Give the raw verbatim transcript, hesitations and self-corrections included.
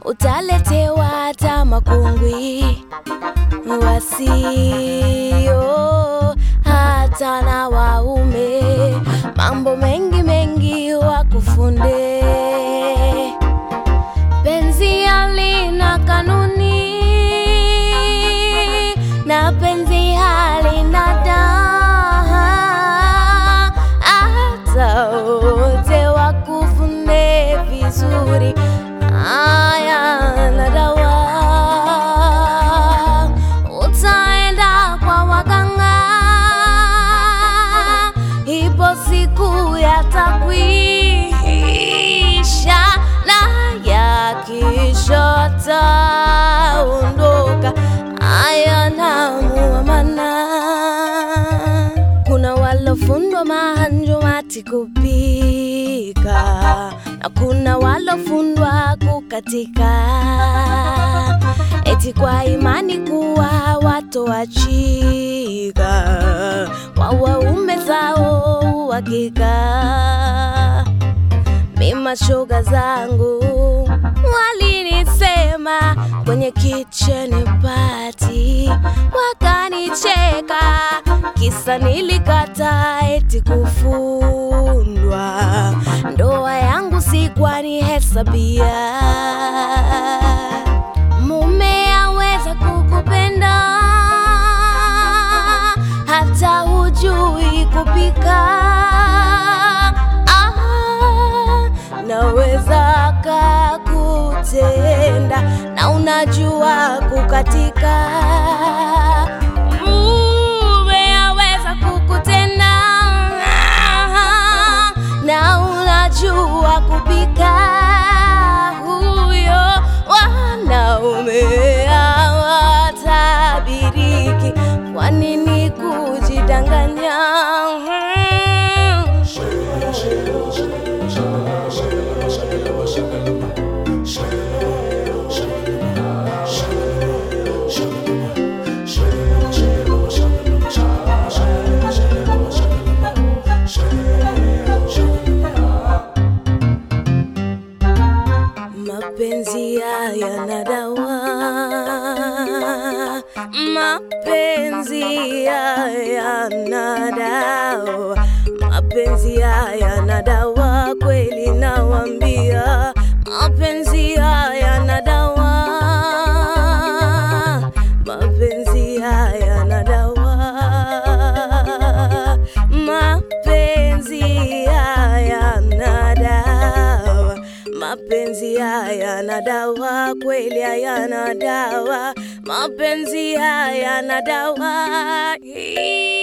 utaletewa hata makungwi wasio hata na waume, mambo mengi mengi wakufunde. Penzi halina kanuni na penzi halina daha, hata wote wakufunde vizuri aya na dawa. Utaenda kwa waganga, ipo siku yatakwisha, na yakisha taondoka aya na muamana. Kuna walofundwa mahanjumati kupika, na kuna walofundwa kukatika, eti kwa imani kuwa watoachika kwa waume zao uhakika. Mima shoga zangu walinisema kwenye kitchen party, wakanicheka kisa nilikata eti kufundwa. Ndoa yangu sikwani hesabia. Mume aweza kukupenda hata hujui kupika, ah, naweza kakutenda na unajua kukatika. Mume aweza kukutenda na unajua kupika, huyo wanaume hawatabiriki. Kwa nini kujidanganya? Mapenzi haya na dawa, mapenzi haya na dawa, mapenzi haya na dawa, kweli nawambia. Mapenzi haya na dawa, mapenzi haya na dawa, mapenzi haya na dawa, mapenzi haya na dawa, kweli haya na dawa, mapenzi haya na dawa.